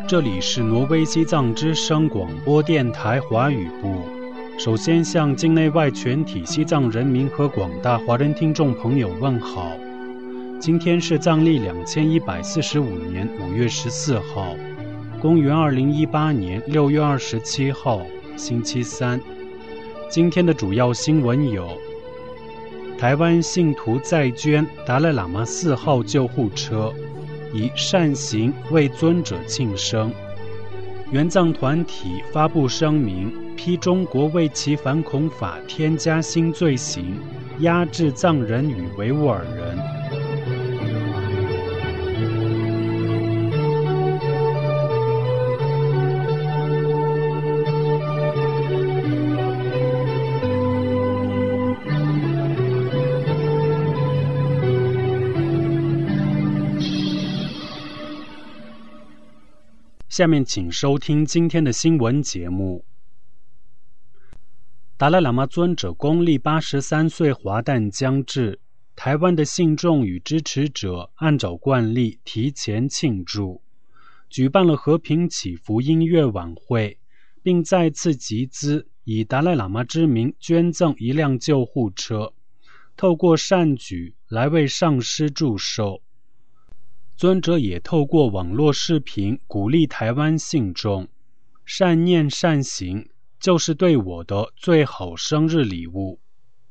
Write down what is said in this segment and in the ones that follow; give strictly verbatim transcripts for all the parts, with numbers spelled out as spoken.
这里是挪威西藏之声广播电台华语部。首先向境内外全体西藏人民和广大华人听众朋友问好。今天是藏历两千一百四十五年五月十四号，公元二零一八年六月二十七号，星期三。今天的主要新闻有：台湾信徒再捐达赖喇嘛四号救护车，以善行为尊者庆生。援藏团体发布声明，批中国为其反恐法添加新罪行，压制藏人与维吾尔人。下面请收听今天的新闻节目。达赖喇嘛尊者公历八十三岁华诞将至，台湾的信众与支持者按照惯例提前庆祝，举办了和平祈福音乐晚会，并再次集资以达赖喇嘛之名捐赠一辆救护车，透过善举来为上师祝寿。尊者也透过网络视频鼓励台湾信众，善念善行就是对我的最好生日礼物。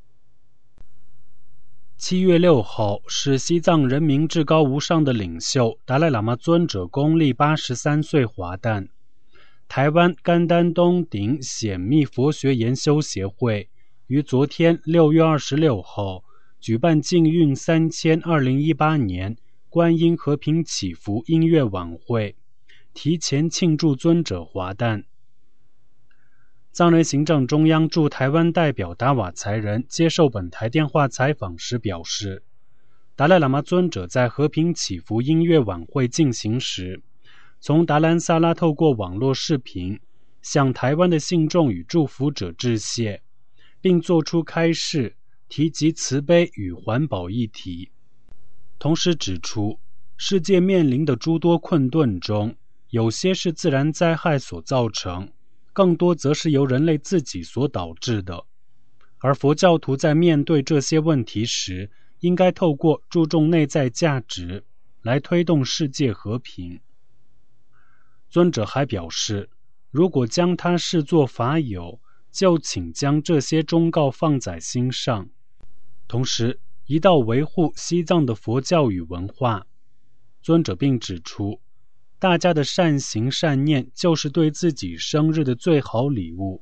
七月六号是西藏人民至高无上的领袖达赖喇嘛尊者公历八十三岁华诞。台湾甘丹东顶显密佛学研修协会于昨天六月二十六号举办净运三千二零一八年观音和平祈福音乐晚会，提前庆祝尊者华诞。藏人行政中央驻台湾代表达瓦才仁接受本台电话采访时表示，达赖喇嘛尊者在和平祈福音乐晚会进行时，从达兰萨拉透过网络视频向台湾的信众与祝福者致谢，并作出开示，提及慈悲与环保议题。同时指出，世界面临的诸多困顿中，有些是自然灾害所造成，更多则是由人类自己所导致的。而佛教徒在面对这些问题时，应该透过注重内在价值来推动世界和平。尊者还表示，如果将他视作法友，就请将这些忠告放在心上。同时一道维护西藏的佛教与文化。尊者并指出，大家的善行善念就是对自己生日的最好礼物。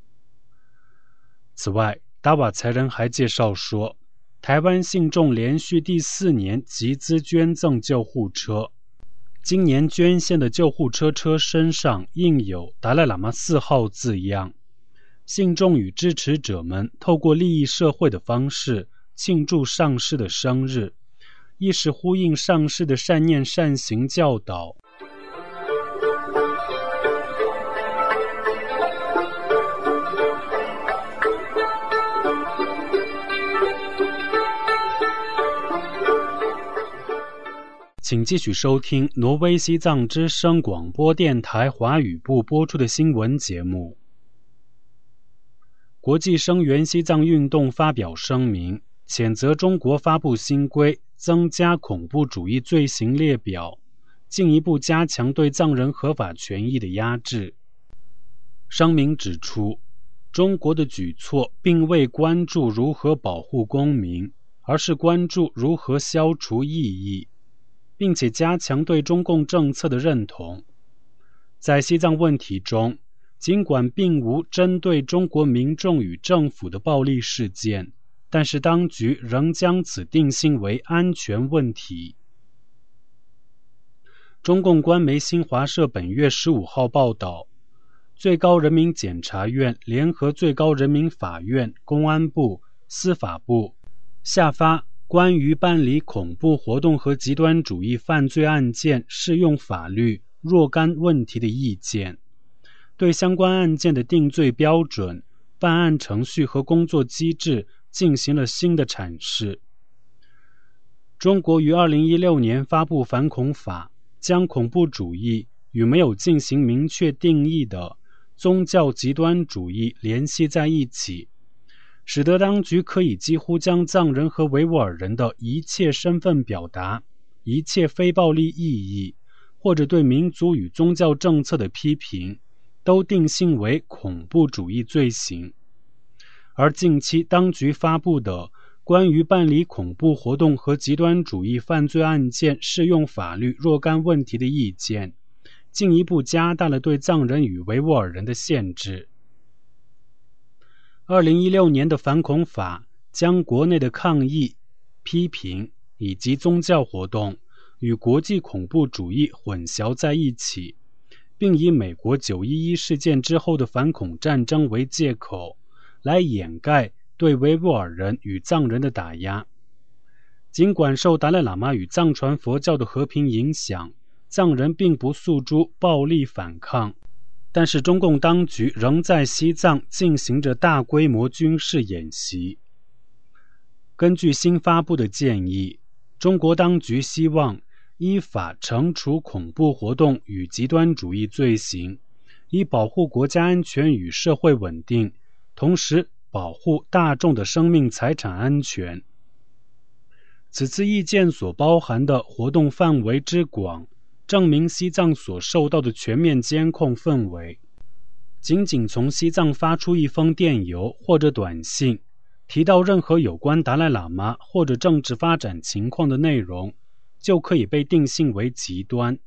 此外，达瓦才仁还介绍说，台湾信众连续第四年集资捐赠救护车，今年捐献的救护车车身上印有达赖喇嘛四号字样。信众与支持者们透过利益社会的方式庆祝上师的生日，亦是呼应上师的善念善行教导。请继续收听挪威西藏之声广播电台华语部播出的新闻节目。国际声援西藏运动发表声明，谴责中国发布新规，增加恐怖主义罪行列表，进一步加强对藏人合法权益的压制。声明指出，中国的举措并未关注如何保护公民，而是关注如何消除异议，并且加强对中共政策的认同。在西藏问题中，尽管并无针对中国民众与政府的暴力事件，但是当局仍将此定性为安全问题。中共官媒新华社本月十五号报道，最高人民检察院联合最高人民法院、公安部、司法部下发关于办理恐怖活动和极端主义犯罪案件适用法律若干问题的意见，对相关案件的定罪标准、办案程序和工作机制进行了新的阐释。中国于二零一六年发布反恐法，将恐怖主义与没有进行明确定义的宗教极端主义联系在一起，使得当局可以几乎将藏人和维吾尔人的一切身份表达、一切非暴力意义，或者对民族与宗教政策的批评，都定性为恐怖主义罪行。而近期当局发布的关于办理恐怖活动和极端主义犯罪案件适用法律若干问题的意见，进一步加大了对藏人与维吾尔人的限制。二零一六年的反恐法将国内的抗议、批评以及宗教活动与国际恐怖主义混淆在一起，并以美国九一一事件之后的反恐战争为借口，来掩盖对维吾尔人与藏人的打压。尽管受达赖喇嘛与藏传佛教的和平影响，藏人并不诉诸暴力反抗，但是中共当局仍在西藏进行着大规模军事演习。根据新发布的建议，中国当局希望依法惩处恐怖活动与极端主义罪行，以保护国家安全与社会稳定，同时保护大众的生命财产安全。此次意见所包含的活动范围之广，证明西藏所受到的全面监控氛围。仅仅从西藏发出一封电邮或者短信，提到任何有关达赖喇嘛或者政治发展情况的内容，就可以被定性为极端。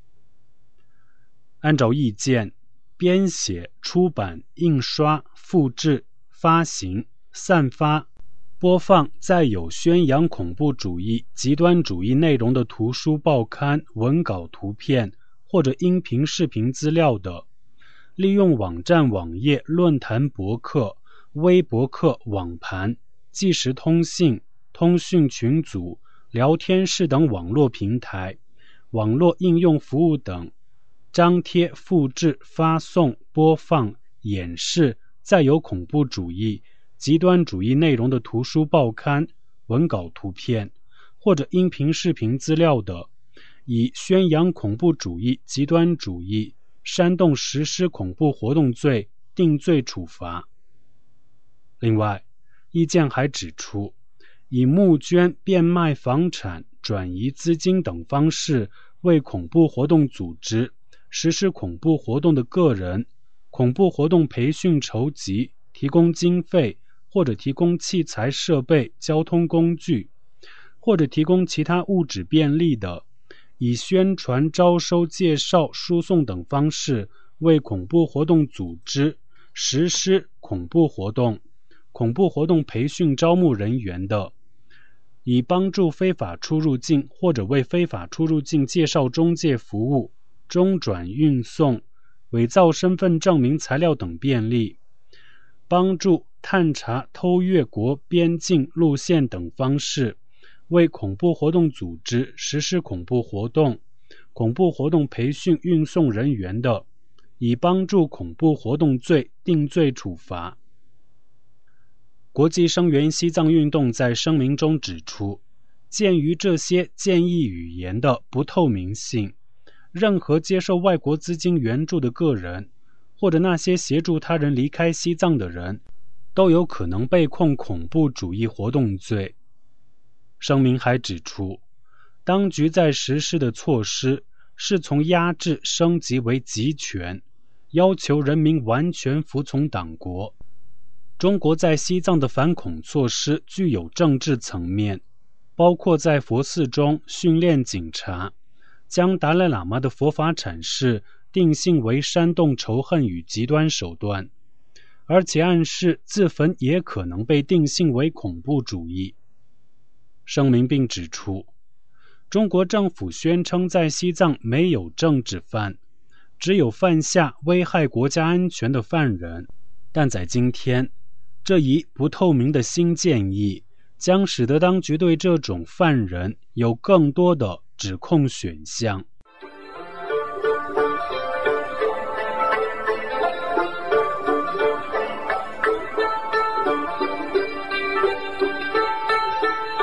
按照意见，编写、出版、印刷、复制、发行、散发、播放载有宣扬恐怖主义、极端主义内容的图书、报刊、文稿、图片或者音频、视频资料的，利用网站、网页、论坛、博客、微博客、网盘、即时通信、通讯群组、聊天室等网络平台、网络应用服务等，张贴、复制、发送、播放、演示载有恐怖主义、极端主义内容的图书、报刊、文稿、图片或者音频、视频资料的，以宣扬恐怖主义、极端主义、煽动实施恐怖活动罪定罪处罚。另外，意见还指出，以募捐、变卖房产、转移资金等方式为恐怖活动组织实施恐怖活动的个人，恐怖活动培训筹集、提供经费或者提供器材设备、交通工具，或者提供其他物质便利的，以宣传、招收、介绍、输送等方式为恐怖活动组织实施恐怖活动、恐怖活动培训招募人员的，以帮助非法出入境或者为非法出入境介绍中介服务、中转运送、伪造身份证明材料等便利，帮助探查偷越国边境路线等方式为恐怖活动组织实施恐怖活动、恐怖活动培训运送人员的，以帮助恐怖活动罪定罪处罚。国际声援西藏运动在声明中指出，鉴于这些建议语言的不透明性，任何接受外国资金援助的个人，或者那些协助他人离开西藏的人，都有可能被控恐怖主义活动罪。声明还指出，当局在实施的措施是从压制升级为集权，要求人民完全服从党国。中国在西藏的反恐措施具有政治层面，包括在佛寺中训练警察，将达赖喇嘛的佛法阐释定性为煽动仇恨与极端手段，而且暗示自焚也可能被定性为恐怖主义。声明并指出，中国政府宣称在西藏没有政治犯，只有犯下危害国家安全的犯人，但在今天，这一不透明的新建议将使得当局对这种犯人有更多的指控选项。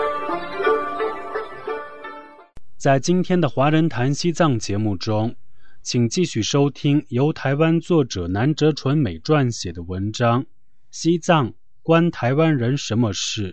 在今天的华人谈西藏节目中， 请继续收听由台湾作者南哲纯美撰写的文章《西藏关台湾人什么事》。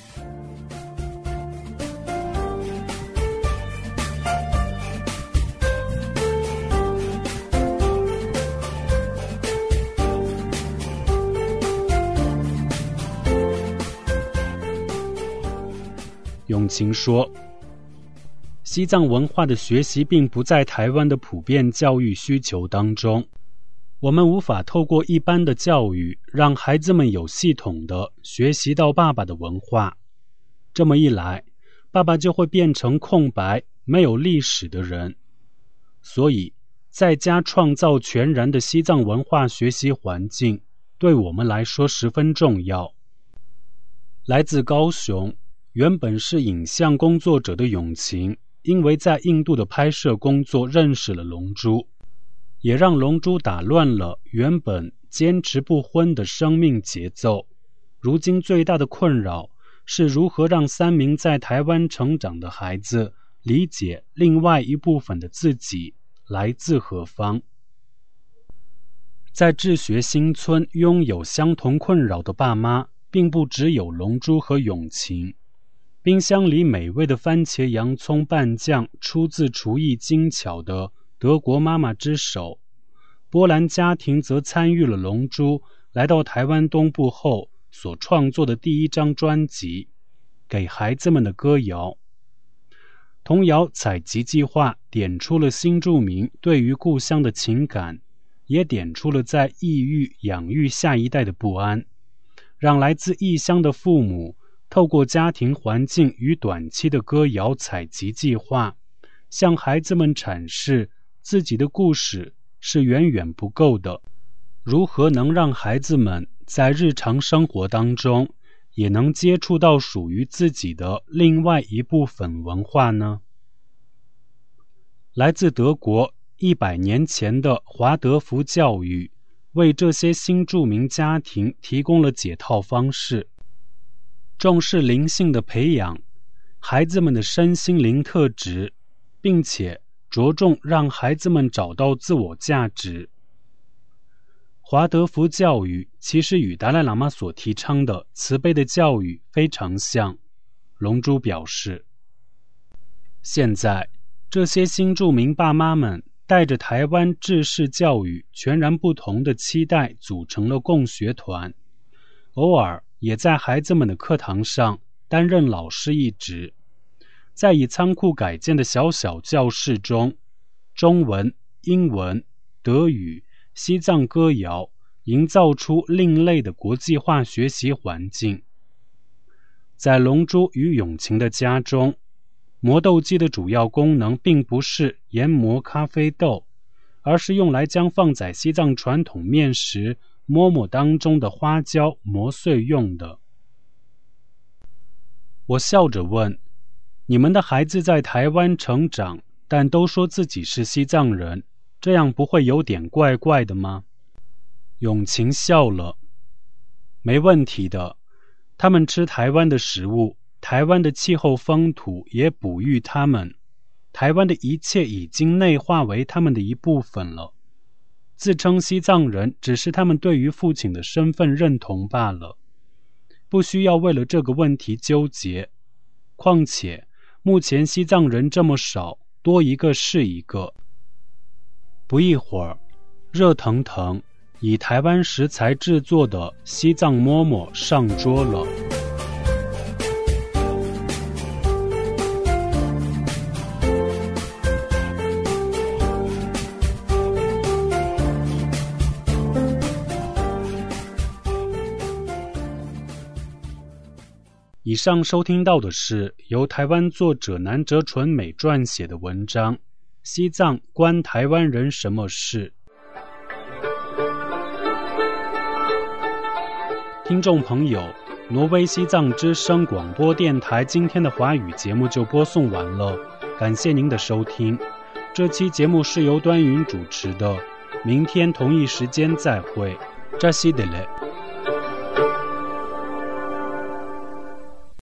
永晴说，西藏文化的学习并不在台湾的普遍教育需求当中，我们无法透过一般的教育让孩子们有系统的学习到爸爸的文化。这么一来，爸爸就会变成空白没有历史的人。所以在家创造全然的西藏文化学习环境对我们来说十分重要。来自高雄原本是影像工作者的永晴，因为在印度的拍摄工作认识了龙珠，也让龙珠打乱了原本坚持不婚的生命节奏。如今最大的困扰是如何让三名在台湾成长的孩子理解另外一部分的自己来自何方。在智学新村拥有相同困扰的爸妈并不只有龙珠和永晴。冰箱里美味的番茄洋葱拌酱出自厨艺精巧的德国妈妈之手，波兰家庭则参与了龙珠来到台湾东部后所创作的第一张专辑《给孩子们的歌谣》。童谣采集计划点出了新住民对于故乡的情感，也点出了在异域养育下一代的不安，让来自异乡的父母透过家庭环境与短期的歌谣采集计划，向孩子们阐释自己的故事是远远不够的。如何能让孩子们在日常生活当中也能接触到属于自己的另外一部分文化呢？来自德国一百年前的华德福教育，为这些新住民家庭提供了解套方式。重视灵性的培养，孩子们的身心灵特质，并且着重让孩子们找到自我价值。华德福教育其实与达赖喇嘛所提倡的慈悲的教育非常像。龙珠表示，现在这些新住民爸妈们带着台湾制式教育全然不同的期待组成了共学团，偶尔也在孩子们的课堂上担任老师一职。在以仓库改建的小小教室中，中文、英文、德语、西藏歌谣营造出另类的国际化学习环境。在龙珠与永晴的家中，磨豆机的主要功能并不是研磨咖啡豆，而是用来将放在西藏传统面食馍馍当中的花椒磨碎用的。我笑着问，你们的孩子在台湾成长，但都说自己是西藏人，这样不会有点怪怪的吗？永晴笑了，没问题的，他们吃台湾的食物，台湾的气候风土也哺育他们，台湾的一切已经内化为他们的一部分了。自称西藏人只是他们对于父亲的身份认同罢了，不需要为了这个问题纠结。况且目前西藏人这么少，多一个是一个。不一会儿，热腾腾以台湾食材制作的西藏馍馍上桌了。以上收听到的是由台湾作者南哲纯美撰写的文章《西藏关台湾人什么事》。听众朋友，挪威西藏之声广播电台今天的华语节目就播送完了，感谢您的收听。这期节目是由端云主持的，明天同一时间再会。扎西德勒。